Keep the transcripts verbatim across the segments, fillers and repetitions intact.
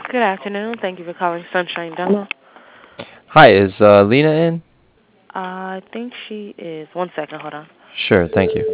Good afternoon. Thank you for calling Sunshine Dental. Hi, is uh, Lena in? Uh, I think she is. One second, hold on. Sure, thank you.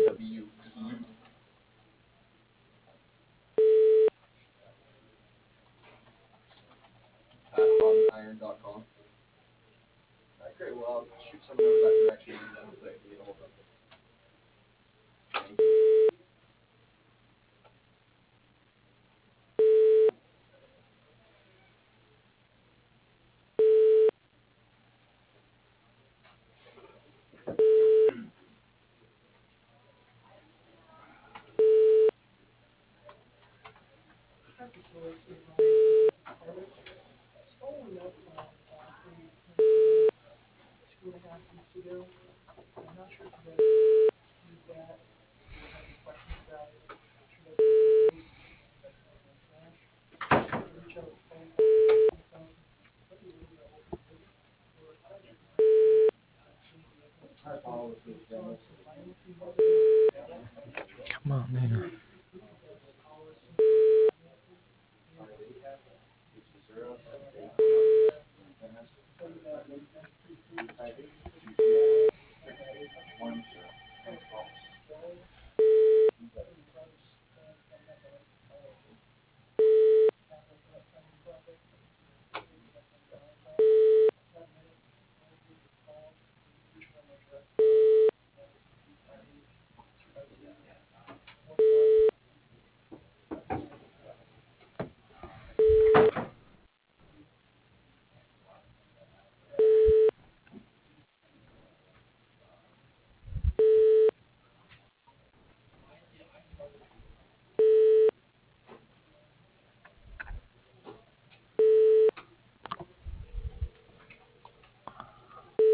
Come on, Lena.